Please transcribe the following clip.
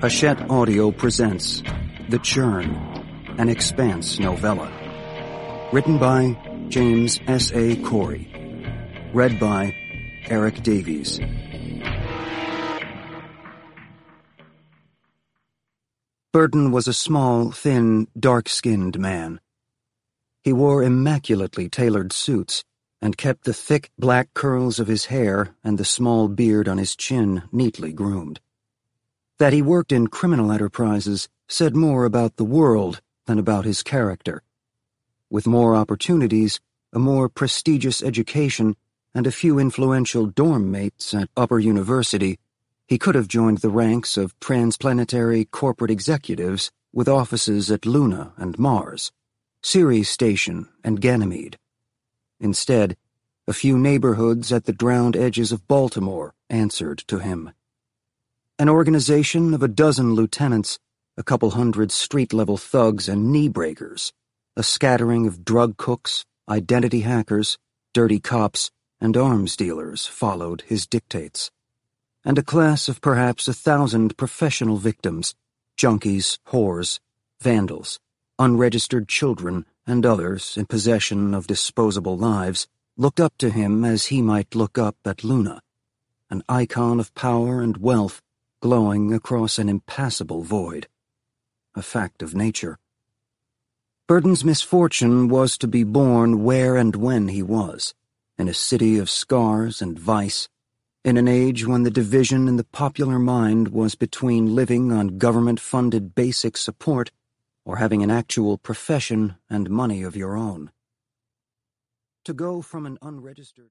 Hachette Audio presents The Churn, an Expanse novella. Written by James S.A. Corey. Read by Eric Davies. Burton was a small, thin, dark-skinned man. He wore immaculately tailored suits and kept the thick black curls of his hair and the small beard on his chin neatly groomed. That he worked in criminal enterprises said more about the world than about his character. With more opportunities, a more prestigious education, and a few influential dorm mates at Upper University, he could have joined the ranks of transplanetary corporate executives with offices at Luna and Mars, Ceres Station and Ganymede. Instead, a few neighborhoods at the drowned edges of Baltimore answered to him. An organization of a dozen lieutenants, a couple hundred street-level thugs and knee-breakers, a scattering of drug cooks, identity hackers, dirty cops, and arms dealers followed his dictates. And a class of perhaps 1,000 professional victims, junkies, whores, vandals, unregistered children, and others in possession of disposable lives, looked up to him as he might look up at Luna, an icon of power and wealth glowing across an impassable void. A fact of nature. Burton's misfortune was to be born where and when he was, in a city of scars and vice, in an age when the division in the popular mind was between living on government-funded basic support or having an actual profession and money of your own. To go from an unregistered